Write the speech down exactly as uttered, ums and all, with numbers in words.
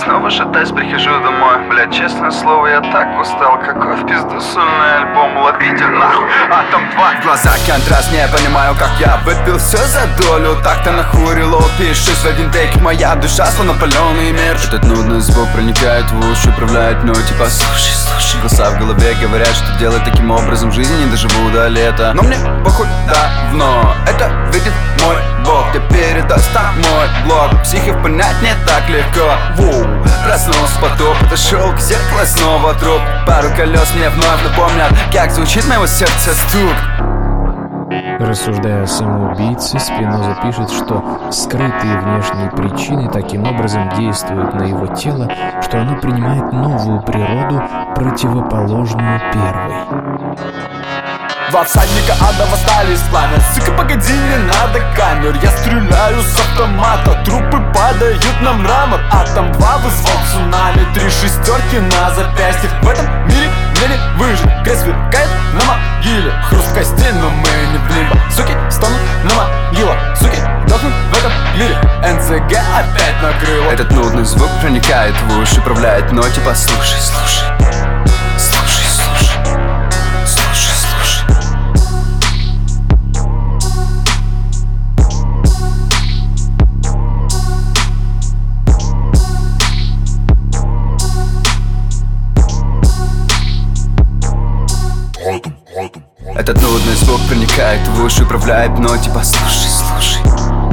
снова шатаясь, прихожу домой. Блядь, честное слово, я так устал. Какой в пизду сольный альбом, ловите нахуй Атом два. В глазах контраст, не понимаю, как я выпил все за долю. Так-то нахурило, пишешь в один тейк. Моя душа словно паленый мерч. Этот нудный звук проникает в уши, управляет мной типа слушай, слушай. Голоса в голове говорят, что делать таким образом в жизни не доживу до лета. Но мне похуй давно, это видит мой бог. Где передаст там мой блог. Психов понять не так легко. Воу. Проснулся потоп, подошел к зеркалу, снова труп. Пару колес мне вновь напомнят, как звучит моего сердца стук. Рассуждая о самоубийце, Спиноза пишет, что скрытые внешние причины таким образом действуют на его тело, что оно принимает новую природу, противоположную первой. Два всадника ада восстали из пламя. Сука, погоди, не надо камер. Я стреляю с автомата, трупы падают на мрамор. Атом два вызвал цунами, три шестерки на запястьях. В этом мире мне не выжить. Грязь сверкает на могиле. Хруст костей, но мы не в лимбо. Суки станут на могилах, суки дохнут в этом мире. эн цэ гэ опять накрыло. Этот нудный звук проникает в уши, управляет мной типа слушай, слушай. Этот нудный звук проникает в уши, управляет мной типа слушай, слушай.